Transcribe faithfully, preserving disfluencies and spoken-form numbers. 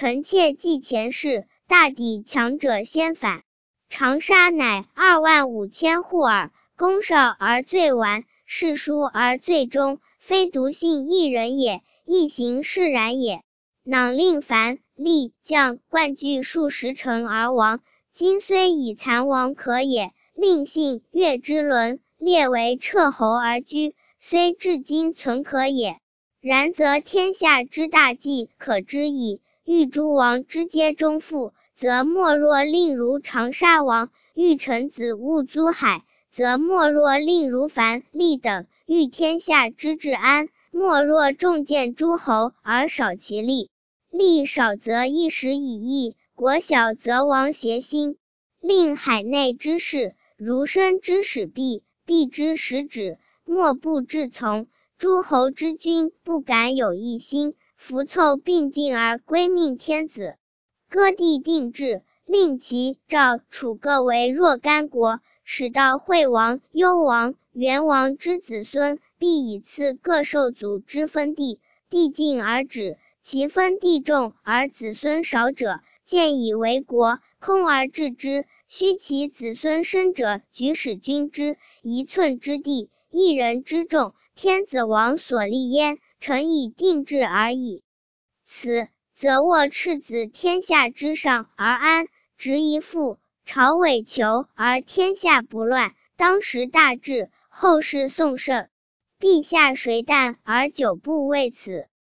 臣妾记前事，大抵强者先反。长沙乃二万五千户耳，公少而最完，世疏而最忠，非独信一人也，一行释然也。囊令樊、厉、将冠据数十城而亡，今虽已残亡可也。令信、岳之伦列为彻侯而居，虽至今存可也。然则天下之大计可知矣。欲诸王之皆忠附，则莫若令如长沙王；欲臣子勿租海，则莫若令如樊、厉等；欲天下之治安，莫若重建诸侯而少其力。力少则一时以义，国小则亡协心。令海内之事，如生之始毕，毕之始止，莫不至从。诸侯之君不敢有一心，弗凑并进而归命天子。割地定制，令齐、赵、楚各为若干国，使到惠王、幽王、元王之子孙，必以次各受祖之分地，地尽而止。其分地重而子孙少者，见以为国，空而治之。须其子孙生者，举使君之。一寸之地，一人之众，天子王所立焉，臣以定制而已。此则握赤子天下之上而安，执一父，朝委求而天下不乱，当时大治，后世颂圣。陛下谁惮而久不为此？